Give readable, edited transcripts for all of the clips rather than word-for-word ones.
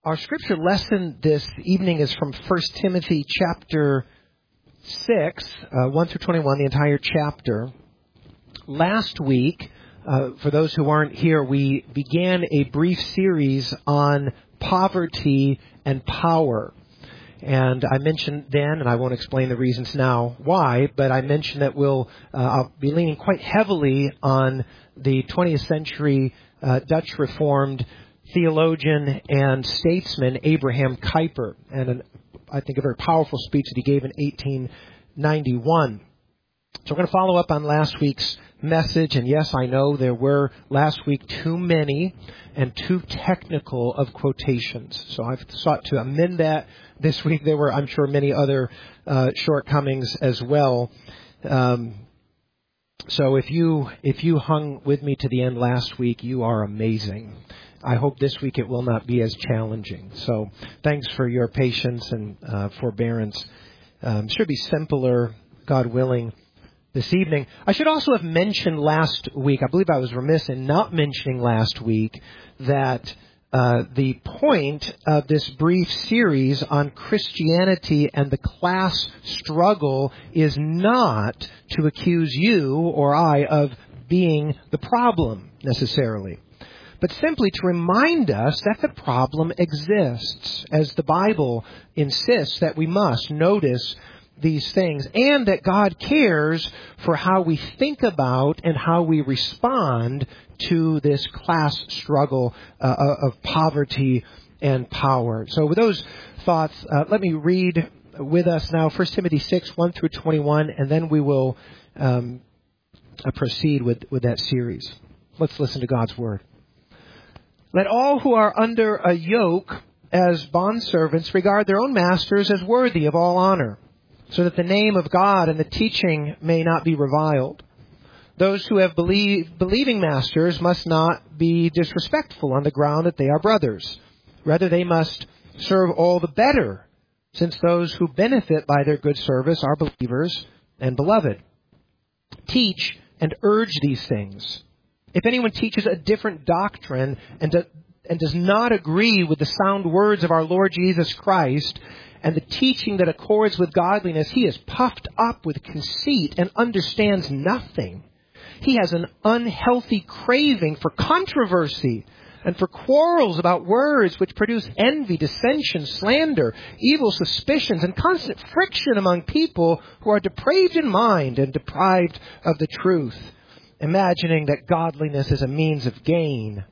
Our scripture lesson this evening is from 1 Timothy chapter 6, 1 through 21, the entire chapter. Last week, for those who aren't here, we began a brief series on poverty and power. And I mentioned then, and I won't explain the reasons now why, but I mentioned that I'll be leaning quite heavily on the 20th century Dutch Reformed theologian and statesman Abraham Kuyper, and I think a very powerful speech that he gave in 1891. So we're going to follow up on last week's message, and yes, I know there were last week too many and too technical of quotations. So I've sought to amend that this week. There were, I'm sure, many other shortcomings as well. So if you hung with me to the end last week, you are amazing. I hope this week it will not be as challenging. So thanks for your patience and forbearance. Should be simpler, God willing, this evening. I should also have mentioned last week, I believe I was remiss in not mentioning last week, that the point of this brief series on Christianity and the class struggle is not to accuse you or I of being the problem necessarily, but simply to remind us that the problem exists, as the Bible insists that we must notice these things, and that God cares for how we think about and how we respond to this class struggle of poverty and power. So with those thoughts, let me read with us now 1 Timothy 6, 1 through 21, and then we will proceed with that series. Let's listen to God's Word. Let all who are under a yoke as bondservants regard their own masters as worthy of all honor, so that the name of God and the teaching may not be reviled. Those who have believing masters must not be disrespectful on the ground that they are brothers. Rather, they must serve all the better, since those who benefit by their good service are believers and beloved. Teach and urge these things. If anyone teaches a different doctrine and does not agree with the sound words of our Lord Jesus Christ and the teaching that accords with godliness, he is puffed up with conceit and understands nothing. He has an unhealthy craving for controversy and for quarrels about words which produce envy, dissension, slander, evil suspicions, and constant friction among people who are depraved in mind and deprived of the truth, imagining that godliness is a means of gain.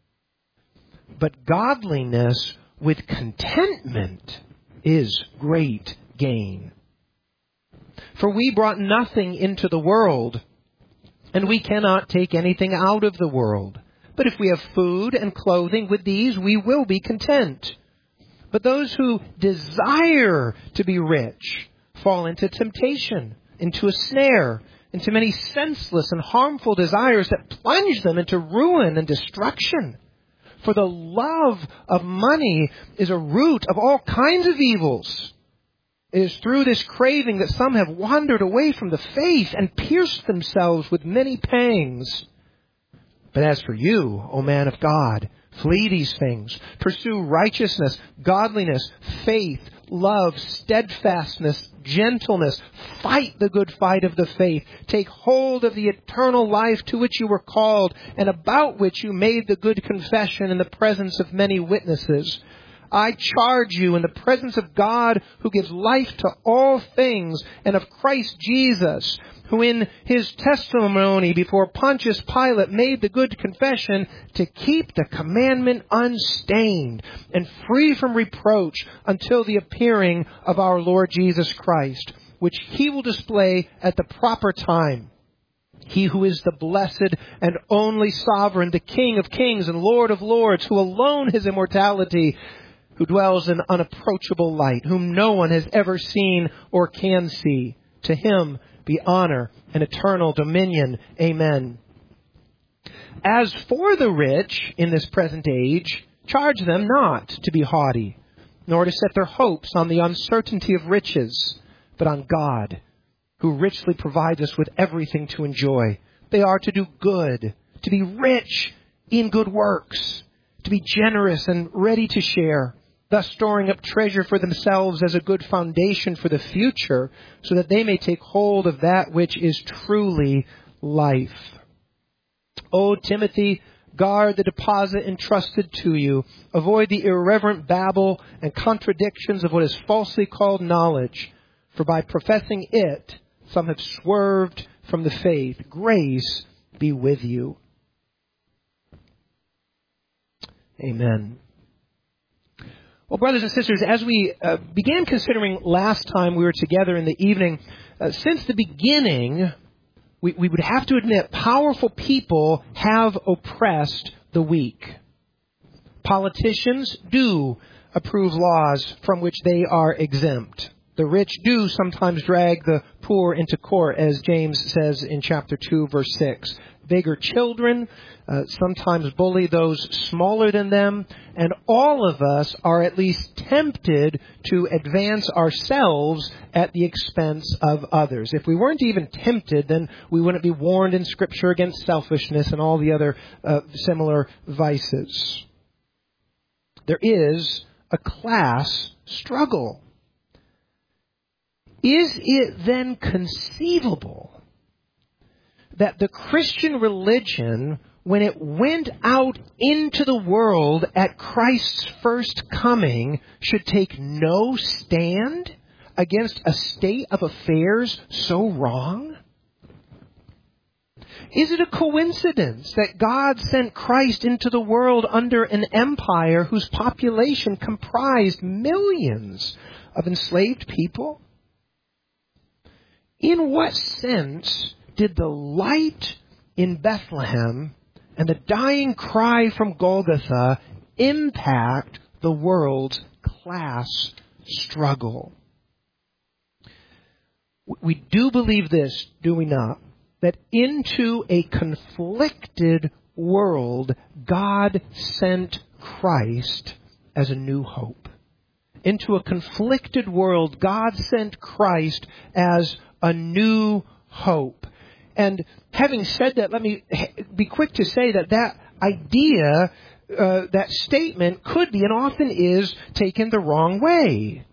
But godliness with contentment is great gain. For we brought nothing into the world, and we cannot take anything out of the world. But if we have food and clothing, with these we will be content. But those who desire to be rich fall into temptation, into a snare, into many senseless and harmful desires that plunge them into ruin and destruction. For the love of money is a root of all kinds of evils. It is through this craving that some have wandered away from the faith and pierced themselves with many pangs. But as for you, O man of God, flee these things. Pursue righteousness, godliness, faith, love, steadfastness, gentleness. Fight the good fight of the faith. Take hold of the eternal life to which you were called and about which you made the good confession in the presence of many witnesses. I charge you in the presence of God who gives life to all things and of Christ Jesus, who in his testimony before Pontius Pilate made the good confession to keep the commandment unstained and free from reproach until the appearing of our Lord Jesus Christ, which he will display at the proper time. He who is the blessed and only sovereign, the King of kings and Lord of lords, who alone has immortality, who dwells in unapproachable light, whom no one has ever seen or can see. To him be honor and eternal dominion. Amen. As for the rich in this present age, charge them not to be haughty, nor to set their hopes on the uncertainty of riches, but on God, who richly provides us with everything to enjoy. They are to do good, to be rich in good works, to be generous and ready to share, thus storing up treasure for themselves as a good foundation for the future, so that they may take hold of that which is truly life. O Timothy, guard the deposit entrusted to you. Avoid the irreverent babble and contradictions of what is falsely called knowledge, for by professing it, some have swerved from the faith. Grace be with you. Amen. Well, brothers and sisters, as we began considering last time we were together in the evening, since the beginning, we would have to admit powerful people have oppressed the weak. Politicians do approve laws from which they are exempt. The rich do sometimes drag the poor into court, as James says in chapter 2, verse 6. Bigger children sometimes bully those smaller than them, and all of us are at least tempted to advance ourselves at the expense of others. If we weren't even tempted, then we wouldn't be warned in Scripture against selfishness and all the other similar vices. There is a class struggle. Is it then conceivable that the Christian religion, when it went out into the world at Christ's first coming, should take no stand against a state of affairs so wrong? Is it a coincidence that God sent Christ into the world under an empire whose population comprised millions of enslaved people? In what sense did the light in Bethlehem and the dying cry from Golgotha impact the world's class struggle? We do believe this, do we not? That into a conflicted world, God sent Christ as a new hope. Into a conflicted world, God sent Christ as a new hope. And having said that, let me be quick to say that idea, that statement could be and often is taken the wrong way.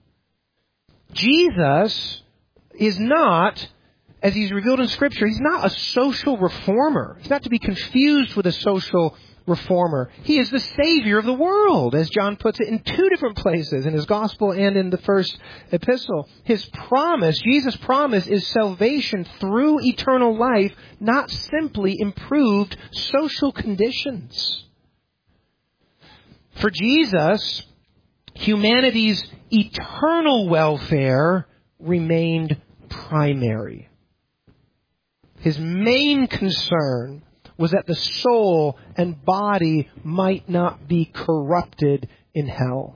Jesus is not, as he's revealed in Scripture, he's not a social reformer. He's not to be confused with a social reformer. He is the Savior of the world, as John puts it in two different places, in his Gospel and in the first epistle. His promise, Jesus' promise, is salvation through eternal life, not simply improved social conditions. For Jesus, humanity's eternal welfare remained primary. His main concern was that the soul and body might not be corrupted in hell.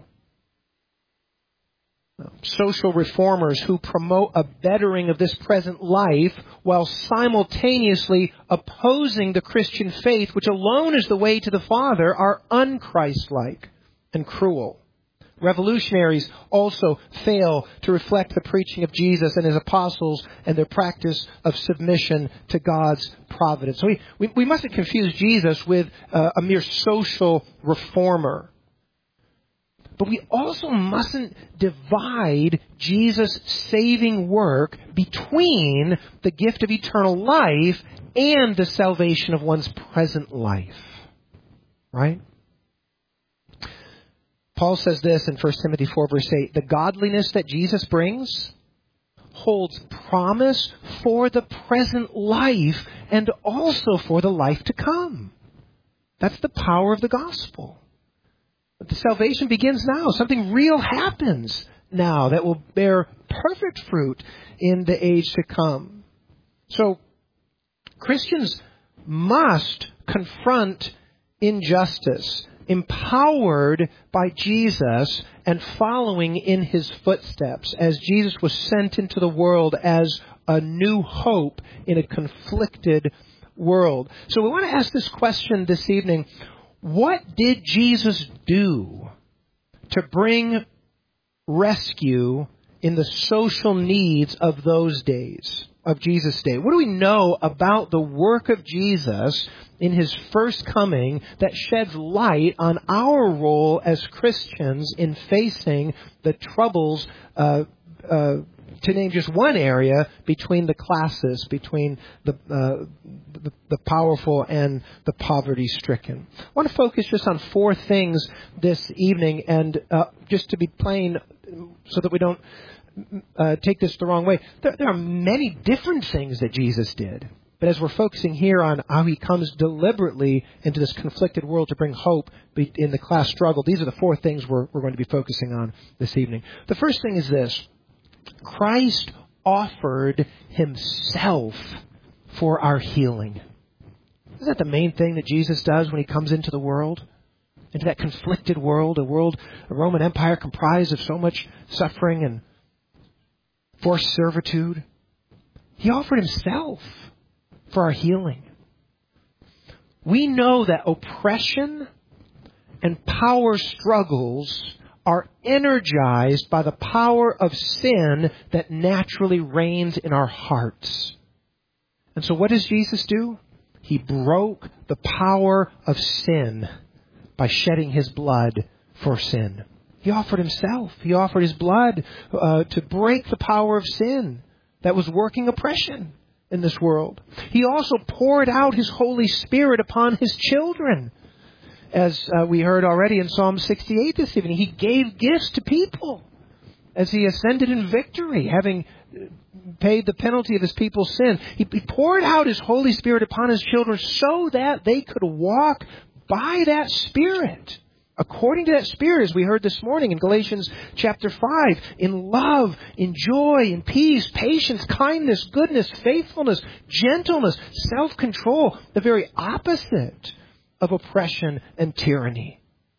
Social reformers who promote a bettering of this present life while simultaneously opposing the Christian faith, which alone is the way to the Father, are unchristlike and cruel. Revolutionaries also fail to reflect the preaching of Jesus and his apostles and their practice of submission to God's providence. So we mustn't confuse Jesus with a mere social reformer. But we also mustn't divide Jesus' saving work between the gift of eternal life and the salvation of one's present life. Right? Paul says this in 1 Timothy 4, verse 8, the godliness that Jesus brings holds promise for the present life and also for the life to come. That's the power of the gospel. But the salvation begins now. Something real happens now that will bear perfect fruit in the age to come. So Christians must confront injustice, empowered by Jesus and following in his footsteps, as Jesus was sent into the world as a new hope in a conflicted world. So we want to ask this question this evening. What did Jesus do to bring rescue in the social needs of those days? of Jesus' day? What do we know about the work of Jesus in his first coming that sheds light on our role as Christians in facing the troubles, to name just one area, between the classes, between the powerful and the poverty-stricken? I want to focus just on 4 things this evening, and just to be plain, so that we don't take this the wrong way. There are many different things that Jesus did. But as we're focusing here on how he comes deliberately into this conflicted world to bring hope in the class struggle, these are the 4 things we're going to be focusing on this evening. The first thing is this: Christ offered himself for our healing. Isn't that the main thing that Jesus does when he comes into the world? Into that conflicted world, a Roman Empire comprised of so much suffering and forced servitude. He offered himself for our healing. We know that oppression and power struggles are energized by the power of sin that naturally reigns in our hearts. And so what does Jesus do? He broke the power of sin by shedding his blood for sin. He offered himself. He offered his blood to break the power of sin that was working oppression in this world. He also poured out his Holy Spirit upon his children. As we heard already in Psalm 68 this evening, he gave gifts to people as he ascended in victory, having paid the penalty of his people's sin. He poured out his Holy Spirit upon his children so that they could walk by that Spirit, according to that Spirit, as we heard this morning in Galatians chapter 5, in love, in joy, in peace, patience, kindness, goodness, faithfulness, gentleness, self-control, the very opposite of oppression and tyranny.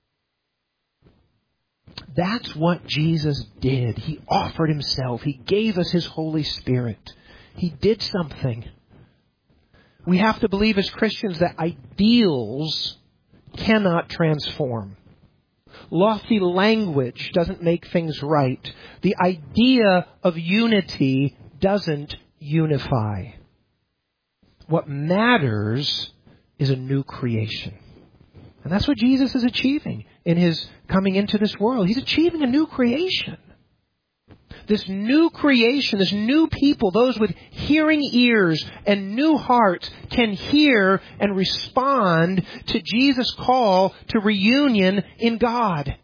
That's what Jesus did. He offered himself. He gave us his Holy Spirit. He did something. We have to believe as Christians that ideals cannot transform. Lofty language doesn't make things right. The idea of unity doesn't unify. What matters is a new creation. And that's what Jesus is achieving in his coming into this world. He's achieving a new creation. This new creation, this new people, those with hearing ears and new hearts, can hear and respond to Jesus' call to reunion in God.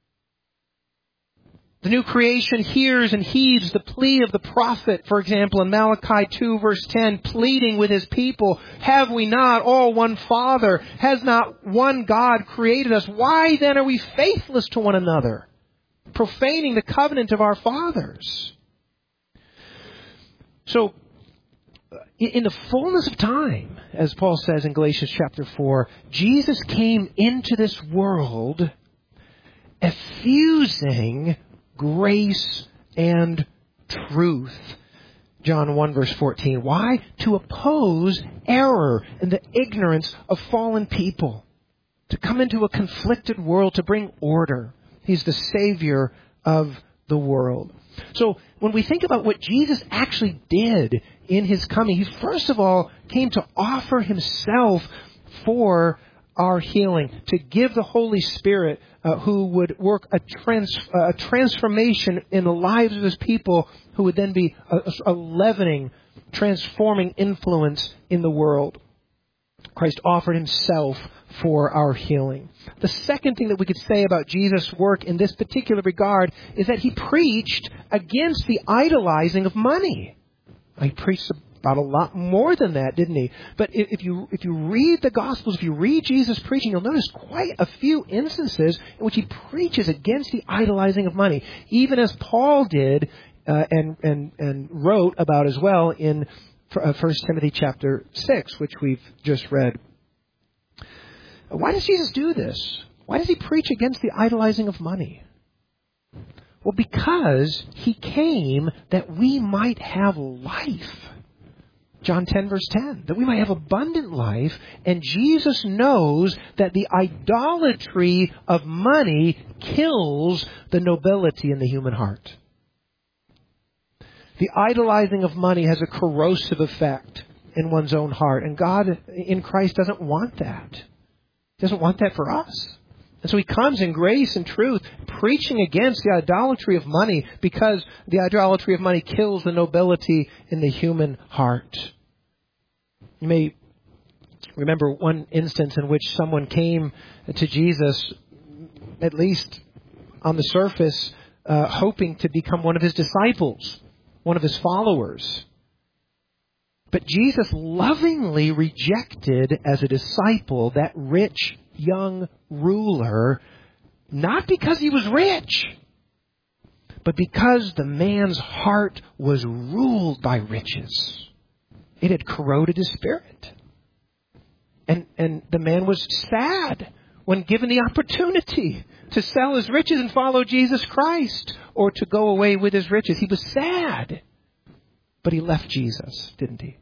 The new creation hears and heeds the plea of the prophet, for example, in Malachi 2 verse 10, pleading with his people, "Have we not all one Father? Has not one God created us? Why then are we faithless to one another, profaning the covenant of our fathers?" So, in the fullness of time, as Paul says in Galatians chapter 4, Jesus came into this world effusing grace and truth. John 1 verse 14. Why? To oppose error and the ignorance of fallen people. To come into a conflicted world, to bring order. He's the Savior of the world. So when we think about what Jesus actually did in his coming, he first of all came to offer himself for our healing, to give the Holy Spirit who would work a transformation in the lives of his people, who would then be a leavening, transforming influence in the world. Christ offered himself for our healing. The second thing that we could say about Jesus' work in this particular regard is that he preached against the idolizing of money. He preached about a lot more than that, didn't he? But if you read the Gospels, if you read Jesus preaching, you'll notice quite a few instances in which he preaches against the idolizing of money, even as Paul did and wrote about as well in 1 Timothy chapter 6, which we've just read. Why does Jesus do this? Why does he preach against the idolizing of money? Well, because he came that we might have life. John 10 verse 10, that we might have abundant life, and Jesus knows that the idolatry of money kills the nobility in the human heart. The idolizing of money has a corrosive effect in one's own heart. And God in Christ doesn't want that. He doesn't want that for us. And so He comes in grace and truth, preaching against the idolatry of money, because the idolatry of money kills the nobility in the human heart. You may remember one instance in which someone came to Jesus, at least on the surface, hoping to become one of His disciples, one of His followers. But Jesus lovingly rejected as a disciple that rich young ruler, not because he was rich, but because the man's heart was ruled by riches. It had corroded his spirit. And the man was sad when given the opportunity to sell his riches and follow Jesus Christ, or to go away with his riches. He was sad. But he left Jesus, didn't he?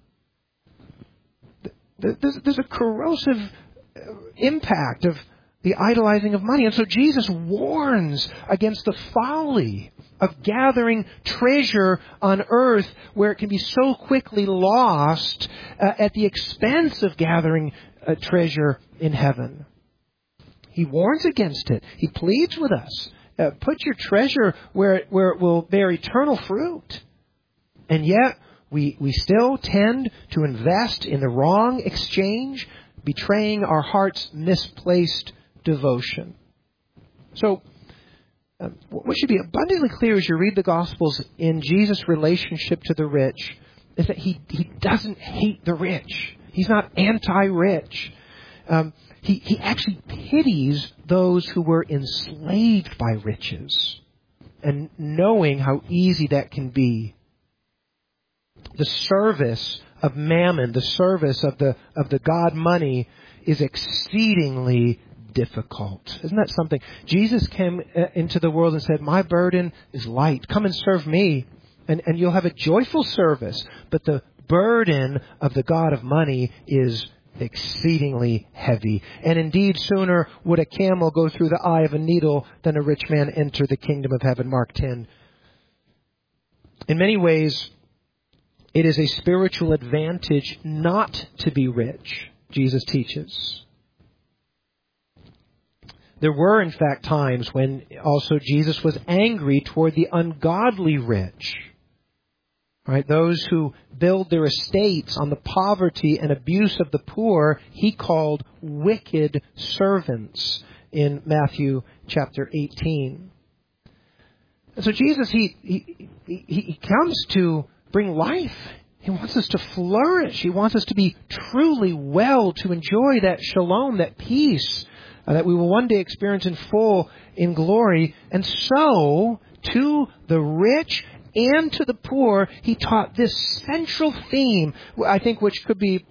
There's a corrosive impact of the idolizing of money. And so Jesus warns against the folly of gathering treasure on earth where it can be so quickly lost at the expense of gathering treasure in heaven. He warns against it. He pleads with us. Put your treasure where it will bear eternal fruit. And yet, we still tend to invest in the wrong exchange, betraying our heart's misplaced devotion. So, what should be abundantly clear as you read the Gospels in Jesus' relationship to the rich is that he doesn't hate the rich. He's not anti-rich. He actually pities those who were enslaved by riches, and knowing how easy that can be. The service of mammon, the service of the god money, is exceedingly difficult. Isn't that something? Jesus came into the world and said, "My burden is light. Come and serve me, and you'll have a joyful service." But the burden of the god of money is exceedingly heavy. And indeed, sooner would a camel go through the eye of a needle than a rich man enter the kingdom of heaven. Mark 10. In many ways, it is a spiritual advantage not to be rich, Jesus teaches. There were, in fact, times when also Jesus was angry toward the ungodly rich. Right? Those who build their estates on the poverty and abuse of the poor, He called wicked servants in Matthew chapter 18. And so Jesus, He comes to bring life. He wants us to flourish. He wants us to be truly well, to enjoy that shalom, that peace that we will one day experience in full in glory. And so, to the rich and to the poor, He taught this central theme, I think, which could be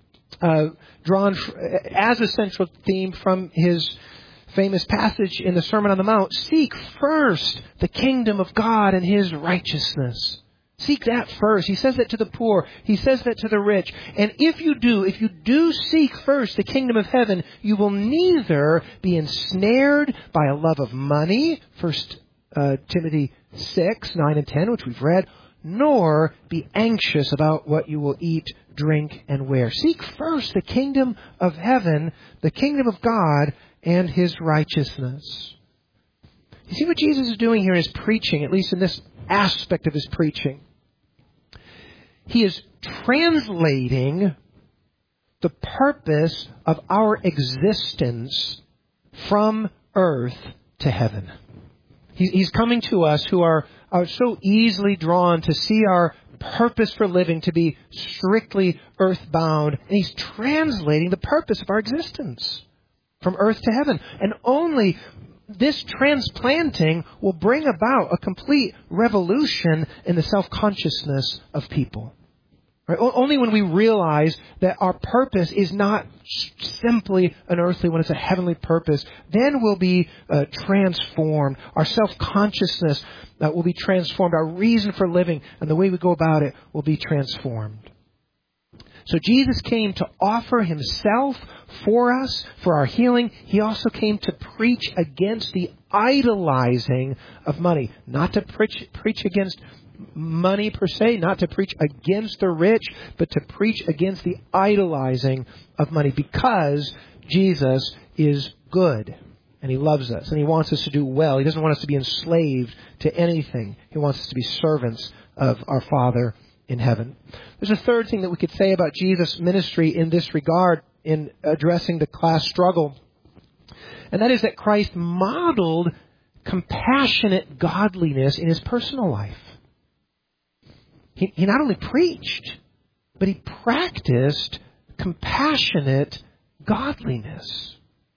drawn as a central theme from His famous passage in the Sermon on the Mount. Seek first the kingdom of God and His righteousness. Seek that first. He says that to the poor. He says that to the rich. And if you do seek first the kingdom of heaven, you will neither be ensnared by a love of money, 1 Timothy 6, 9 and 10, which we've read, nor be anxious about what you will eat, drink, and wear. Seek first the kingdom of heaven, the kingdom of God, and His righteousness. You see what Jesus is doing here in His preaching, at least in this aspect of His preaching? He is translating the purpose of our existence from earth to heaven. He's coming to us who are so easily drawn to see our purpose for living to be strictly earthbound. And He's translating the purpose of our existence from earth to heaven. And only this transplanting will bring about a complete revolution in the self-consciousness of people. Right? Only when we realize that our purpose is not simply an earthly one, it's a heavenly purpose, then we'll be transformed. Our self-consciousness will be transformed. Our reason for living and the way we go about it will be transformed. So Jesus came to offer Himself for us, for our healing. He also came to preach against the idolizing of money. Not to preach against money per se, not to preach against the rich, but to preach against the idolizing of money, because Jesus is good and He loves us and He wants us to do well. He doesn't want us to be enslaved to anything. He wants us to be servants of our Father in heaven. There's a third thing that we could say about Jesus' ministry in this regard in addressing the class struggle, and that is that Christ modeled compassionate godliness in His personal life. He not only preached, but He practiced compassionate godliness.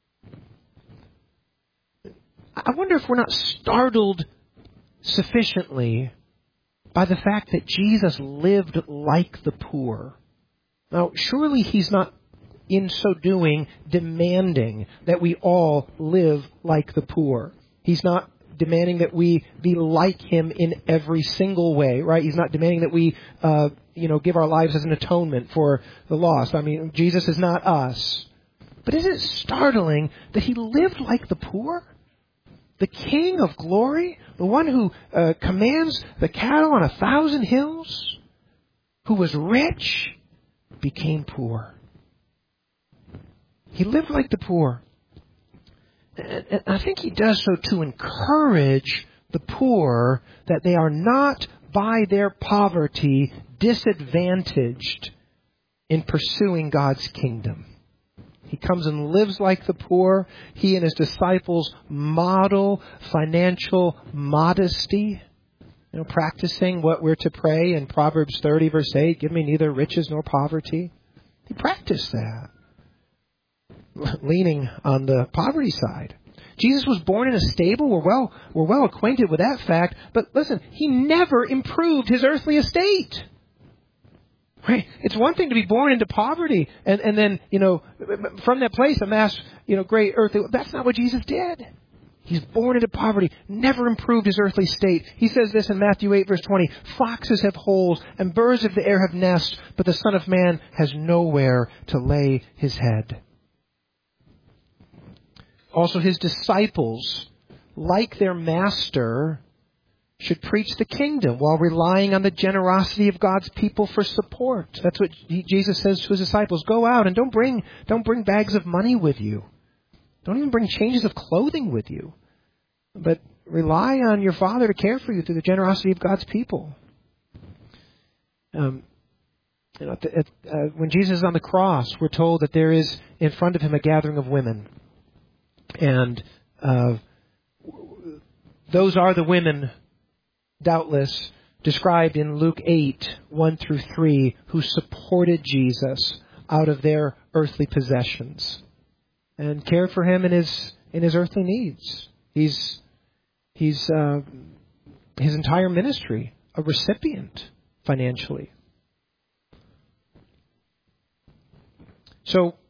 I wonder if we're not startled sufficiently by the fact that Jesus lived like the poor. Now, surely He's not, in so doing, demanding that we all live like the poor. He's not demanding that we be like Him in every single way, right? He's not demanding that we, give our lives as an atonement for the lost. I mean, Jesus is not us. But isn't it startling that He lived like the poor? The King of glory, the one who commands the cattle on 1,000 hills, who was rich, became poor. He lived like the poor. And I think He does so to encourage the poor that they are not, by their poverty, disadvantaged in pursuing God's kingdom. He comes and lives like the poor. He and His disciples model financial modesty, practicing what we're to pray in Proverbs 30, verse 8, give me neither riches nor poverty. He practiced that, leaning on the poverty side. Jesus was born in a stable. We're well acquainted with that fact. But listen, He never improved His earthly estate. Right? It's one thing to be born into poverty and then, from that place amass, great earthly. That's not what Jesus did. He's born into poverty, never improved His earthly state. He says this in Matthew 8, verse 20, foxes have holes and birds of the air have nests, but the Son of Man has nowhere to lay His head. Also, His disciples, like their Master, should preach the kingdom while relying on the generosity of God's people for support. That's what Jesus says to His disciples. Go out and don't bring bags of money with you. Don't even bring changes of clothing with you. But rely on your Father to care for you through the generosity of God's people. When Jesus is on the cross, we're told that there is in front of Him a gathering of women. And those are the women, doubtless, described in Luke 8, 1 through 3, who supported Jesus out of their earthly possessions and cared for Him in his earthly needs. His entire ministry, a recipient financially. So,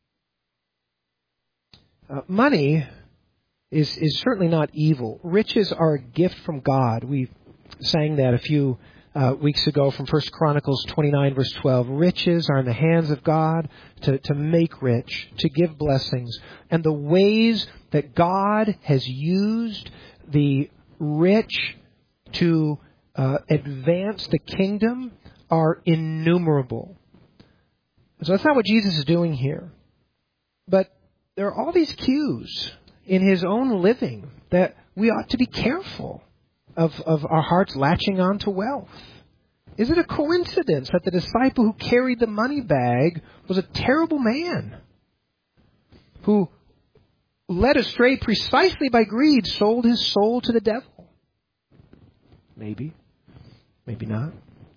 money is certainly not evil. Riches are a gift from God. We sang that a few weeks ago from 1 Chronicles 29, verse 12. Riches are in the hands of God to make rich, to give blessings. And the ways that God has used the rich to advance the kingdom are innumerable. So that's not what Jesus is doing here. But there are all these cues in His own living that we ought to be careful of our hearts latching on to wealth. Is it a coincidence that the disciple who carried the money bag was a terrible man who, led astray precisely by greed, sold his soul to the devil? Maybe. Maybe not.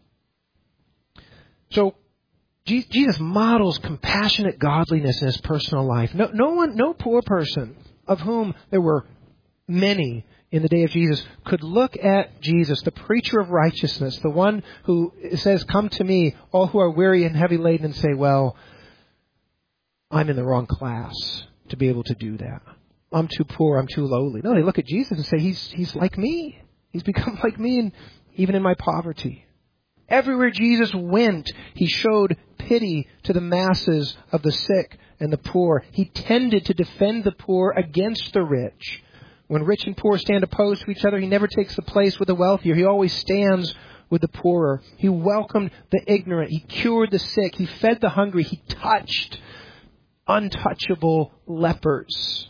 So, Jesus models compassionate godliness in His personal life. No poor person, of whom there were many in the day of Jesus, could look at Jesus, the preacher of righteousness, the one who says, come to me, all who are weary and heavy laden, and say, well, I'm in the wrong class to be able to do that. I'm too poor, I'm too lowly. No, they look at Jesus and say, he's like me. He's become like me, even in my poverty. Everywhere Jesus went, He showed pity to the masses of the sick and the poor. He tended to defend the poor against the rich. When rich and poor stand opposed to each other, He never takes the place with the wealthier. He always stands with the poorer. He welcomed the ignorant. He cured the sick. He fed the hungry. He touched untouchable lepers.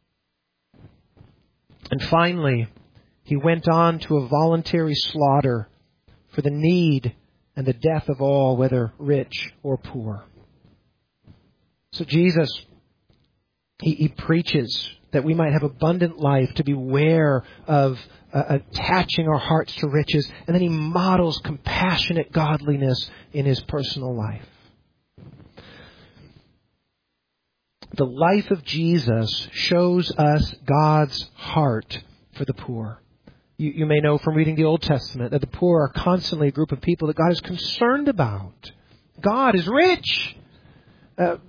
And finally, he went on to a voluntary slaughter for the need and the death of all, whether rich or poor. So Jesus, he preaches that we might have abundant life, to beware of attaching our hearts to riches. And then he models compassionate godliness in his personal life. The life of Jesus shows us God's heart for the poor. You may know from reading the Old Testament that the poor are constantly a group of people that God is concerned about. God is rich. And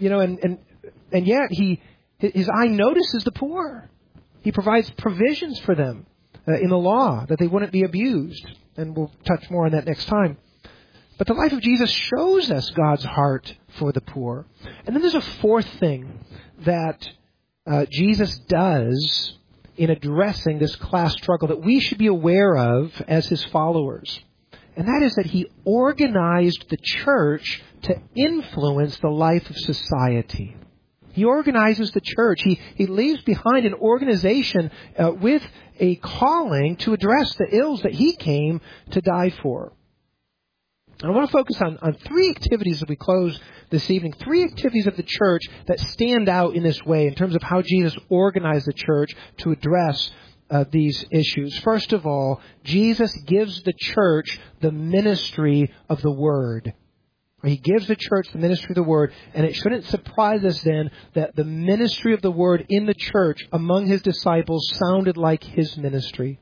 yet his eye notices the poor. He provides provisions for them in the law that they wouldn't be abused. And we'll touch more on that next time. But the life of Jesus shows us God's heart for the poor. And then there's a fourth thing that Jesus does in addressing this class struggle that we should be aware of as his followers. And that is that he organized the church to influence the life of society. He organizes the church. He leaves behind an organization with a calling to address the ills that he came to die for. And I want to focus on three activities as we close this evening. Three activities of the church that stand out in this way in terms of how Jesus organized the church to address these issues. First of all, Jesus gives the church the ministry of the Word. He gives the church the ministry of the Word, and it shouldn't surprise us then that the ministry of the Word in the church among his disciples sounded like his ministry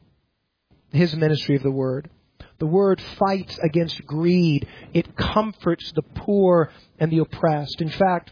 of the Word. The Word fights against greed. It comforts the poor and the oppressed. In fact,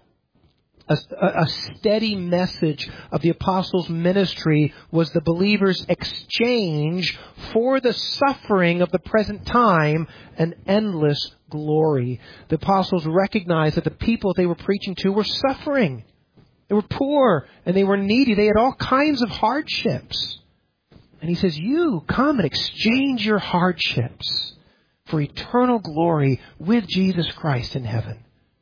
a steady message of the apostles' ministry was the believers' exchange for the suffering of the present time an endless glory. The apostles recognized that the people they were preaching to were suffering. They were poor and they were needy. They had all kinds of hardships. And he says, you come and exchange your hardships for eternal glory with Jesus Christ in heaven.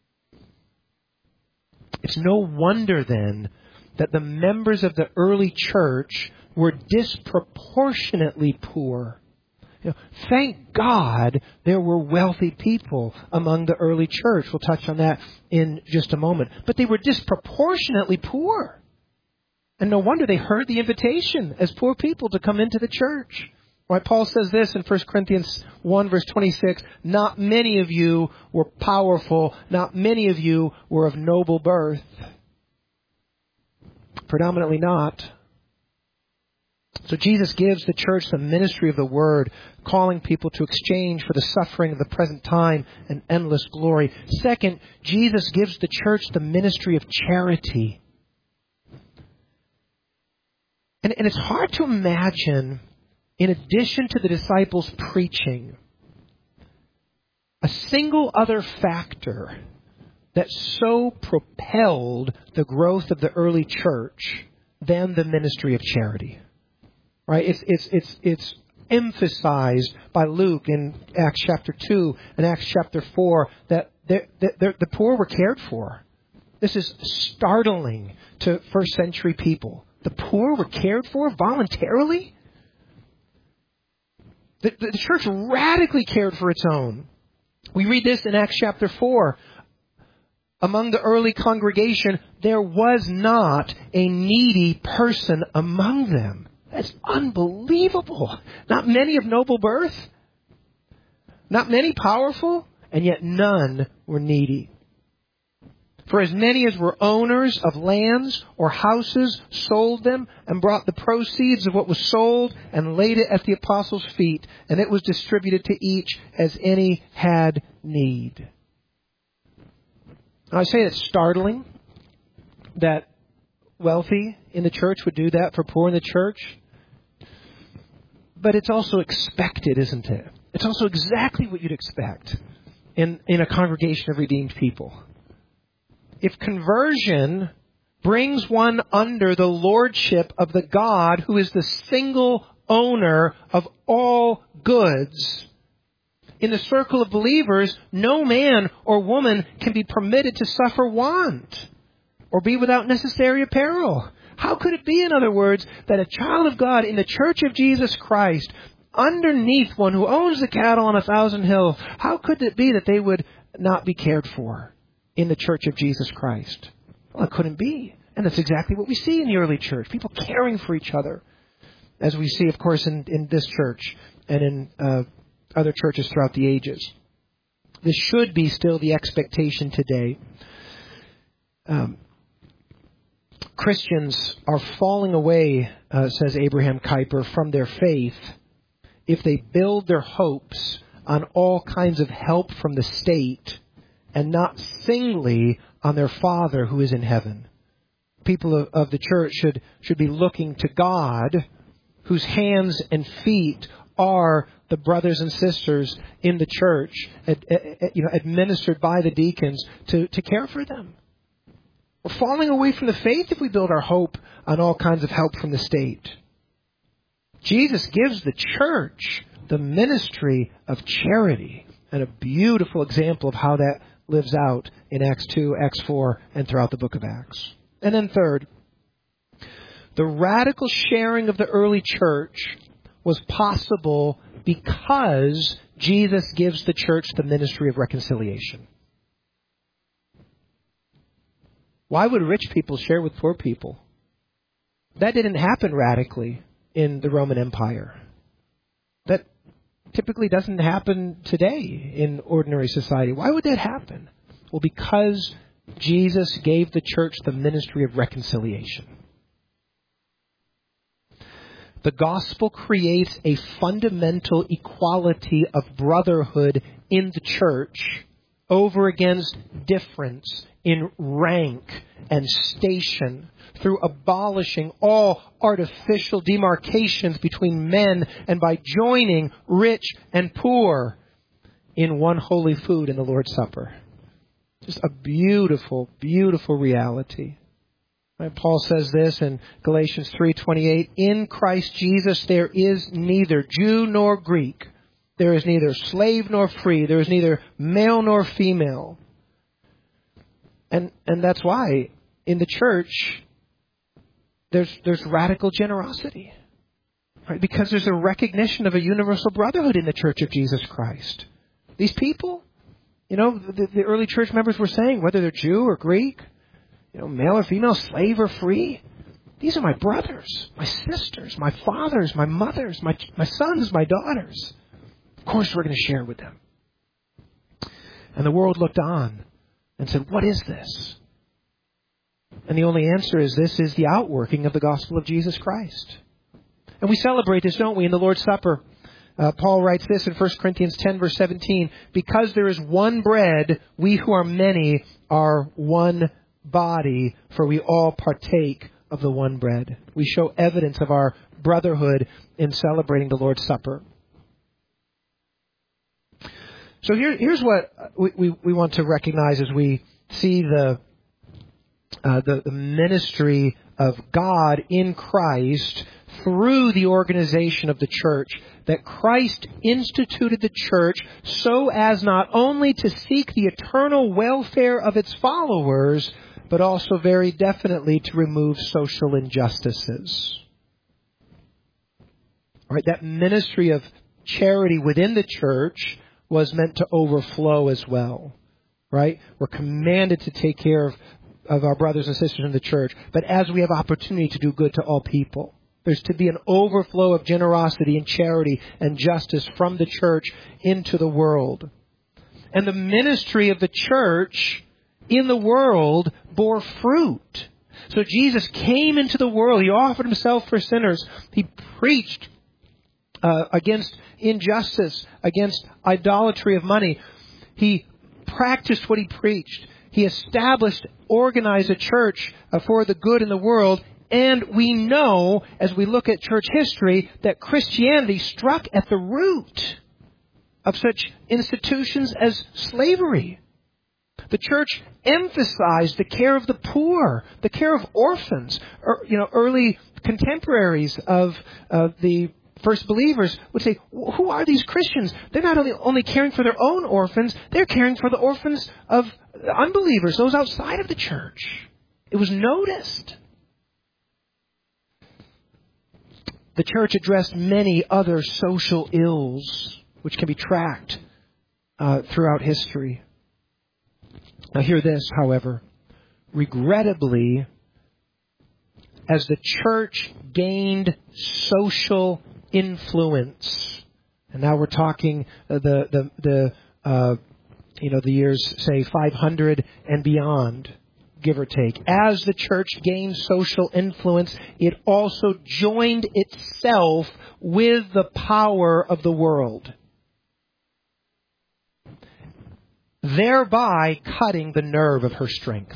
It's no wonder then that the members of the early church were disproportionately poor. Thank God there were wealthy people among the early church. We'll touch on that in just a moment. But they were disproportionately poor. And no wonder they heard the invitation as poor people to come into the church. Right? Paul says this in 1 Corinthians 1 verse 26, not many of you were powerful, not many of you were of noble birth. Predominantly not. So Jesus gives the church the ministry of the Word, calling people to exchange for the suffering of the present time and endless glory. Second, Jesus gives the church the ministry of charity. And it's hard to imagine, in addition to the disciples' preaching, a single other factor that so propelled the growth of the early church than the ministry of charity. Right? It's emphasized by Luke in Acts chapter 2 and Acts chapter 4 that the poor were cared for. This is startling to first century people. The poor were cared for voluntarily? The church radically cared for its own. We read this in Acts chapter 4. Among the early congregation, there was not a needy person among them. That's unbelievable. Not many of noble birth. Not many powerful. And yet none were needy. For as many as were owners of lands or houses sold them and brought the proceeds of what was sold and laid it at the apostles' feet, and it was distributed to each as any had need. Now, I say it's startling that wealthy in the church would do that for poor in the church. But it's also expected, isn't it? It's also exactly what you'd expect in a congregation of redeemed people. If conversion brings one under the lordship of the God who is the single owner of all goods, in the circle of believers, no man or woman can be permitted to suffer want or be without necessary apparel. How could it be, in other words, that a child of God in the church of Jesus Christ, underneath one who owns the cattle on 1,000 hills, how could it be that they would not be cared for in the church of Jesus Christ? Well, it couldn't be. And that's exactly what we see in the early church. People caring for each other. As we see, of course, in this church and in other churches throughout the ages. This should be still the expectation today. Christians are falling away, says Abraham Kuyper, from their faith if they build their hopes on all kinds of help from the state and not singly on their Father who is in heaven. People of the church should be looking to God, whose hands and feet are the brothers and sisters in the church, administered by the deacons to care for them. We're falling away from the faith if we build our hope on all kinds of help from the state. Jesus gives the church the ministry of charity, and a beautiful example of how that lives out in Acts 2, Acts 4, and throughout the book of Acts. And then third, the radical sharing of the early church was possible because Jesus gives the church the ministry of reconciliation. Why would rich people share with poor people? That didn't happen radically in the Roman Empire. That typically doesn't happen today in ordinary society. Why would that happen? Well, because Jesus gave the church the ministry of reconciliation. The gospel creates a fundamental equality of brotherhood in the church over against difference in rank and station through abolishing all artificial demarcations between men and by joining rich and poor in one holy food in the Lord's Supper. Just a beautiful, beautiful reality. Right? Paul says this in Galatians 3:28, in Christ Jesus there is neither Jew nor Greek. There is neither slave nor free. There is neither male nor female. And that's why in the church there's radical generosity. Right? Because there's a recognition of a universal brotherhood in the church of Jesus Christ. These people, the early church members were saying, whether they're Jew or Greek, male or female, slave or free, these are my brothers, my sisters, my fathers, my mothers, my sons, my daughters. Of course we're going to share with them. And the world looked on and said, what is this? And the only answer is this is the outworking of the gospel of Jesus Christ. And we celebrate this, don't we, in the Lord's Supper. Paul writes this in 1 Corinthians 10, verse 17, because there is one bread, we who are many are one body, for we all partake of the one bread. We show evidence of our brotherhood in celebrating the Lord's Supper. So here's what we want to recognize as we see the ministry of God in Christ through the organization of the church, that Christ instituted the church so as not only to seek the eternal welfare of its followers, but also very definitely to remove social injustices. All right, that ministry of charity within the church was meant to overflow as well. Right? We're commanded to take care of our brothers and sisters in the church, but as we have opportunity to do good to all people. There's to be an overflow of generosity and charity and justice from the church into the world. And the ministry of the church in the world bore fruit. So Jesus came into the world. He offered himself for sinners. He preached against injustice, against idolatry of money. He practiced what he preached. He established, organized a church for the good in the world. And we know, as we look at church history, that Christianity struck at the root of such institutions as slavery. The church emphasized the care of the poor, the care of orphans. Early contemporaries of the first believers would say, who are these Christians? They're not only caring for their own orphans, they're caring for the orphans of unbelievers, those outside of the church. It was noticed. The church addressed many other social ills which can be tracked throughout history. Now hear this, however. Regrettably, as the church gained social influence, and now we're talking the years, say, 500 and beyond, give or take. As the church gained social influence, it also joined itself with the power of the world, thereby cutting the nerve of her strength,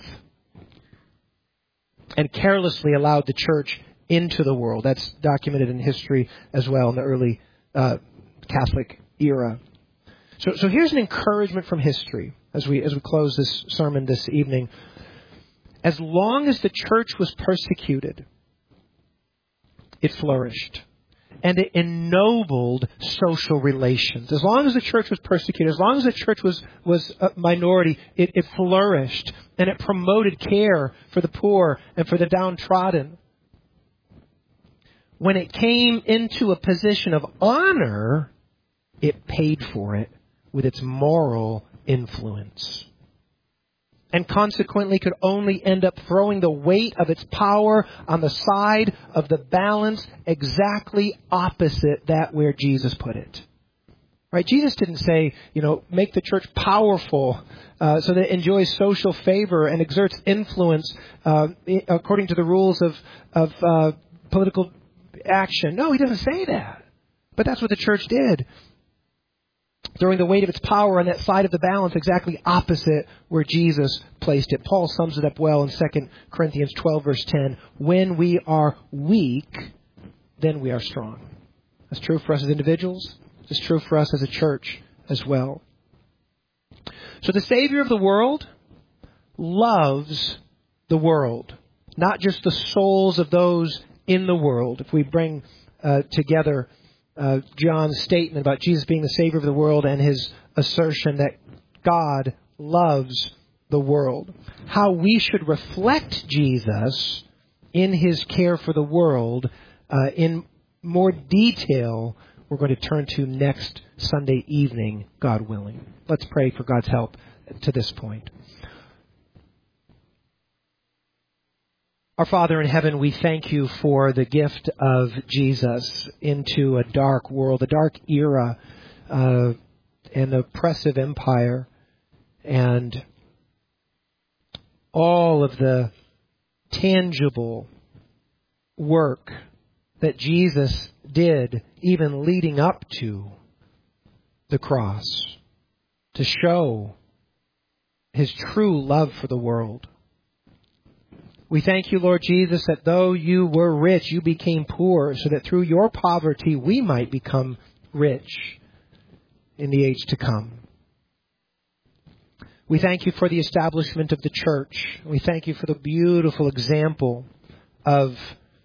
and carelessly allowed the church into the world. That's documented in history as well in the early Catholic era. So here's an encouragement from history as we close this sermon this evening. As long as the church was persecuted, it flourished. And it ennobled social relations. As long as the church was persecuted, as long as the church was a minority, it flourished. And it promoted care for the poor and for the downtrodden. When it came into a position of honor, it paid for it with its moral influence. And consequently could only end up throwing the weight of its power on the side of the balance exactly opposite that where Jesus put it. Right? Jesus didn't say, make the church powerful so that it enjoys social favor and exerts influence according to the rules of political action. No, he doesn't say that. But that's what the church did. Throwing the weight of its power on that side of the balance exactly opposite where Jesus placed it. Paul sums it up well in 2 Corinthians 12, verse 10. When we are weak, then we are strong. That's true for us as individuals. It's true for us as a church as well. So the Savior of the world loves the world, not just the souls of those in the world. If we bring together John's statement about Jesus being the Savior of the world and his assertion that God loves the world, how we should reflect Jesus in his care for the world in more detail, we're going to turn to next Sunday evening, God willing. Let's pray for God's help to this point. Our Father in heaven, we thank you for the gift of Jesus into a dark world, a dark era, an oppressive empire, and all of the tangible work that Jesus did, even leading up to the cross, to show his true love for the world. We thank you, Lord Jesus, that though you were rich, you became poor, so that through your poverty we might become rich in the age to come. We thank you for the establishment of the church. We thank you for the beautiful example of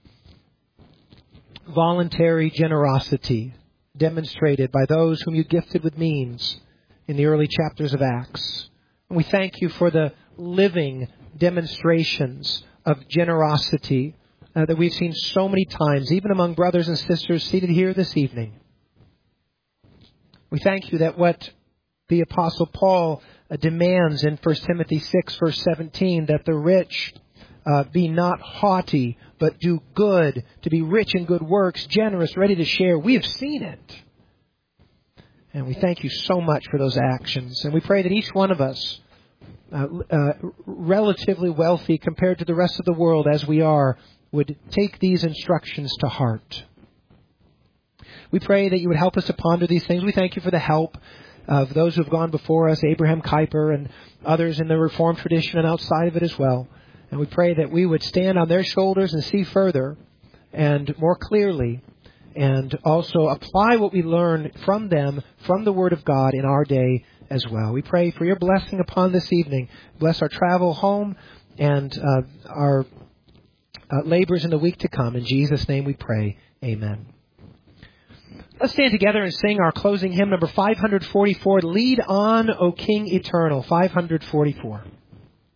voluntary generosity demonstrated by those whom you gifted with means in the early chapters of Acts. And we thank you for the living demonstrations of generosity that we've seen so many times, even among brothers and sisters seated here this evening. We thank you that what the Apostle Paul demands in 1 Timothy 6, verse 17, that the rich be not haughty, but do good, to be rich in good works, generous, ready to share. We have seen it. And we thank you so much for those actions. And we pray that each one of us, relatively wealthy compared to the rest of the world as we are, would take these instructions to heart. We pray that you would help us to ponder these things. We thank you for the help of those who have gone before us, Abraham Kuyper and others in the Reformed tradition and outside of it as well. And we pray that we would stand on their shoulders and see further and more clearly, and also apply what we learn from them, from the Word of God in our day as well. We pray for your blessing upon this evening. Bless our travel home and our labors in the week to come. In Jesus' name we pray. Amen. Let's stand together and sing our closing hymn, number 544, Lead On, O King Eternal, 544.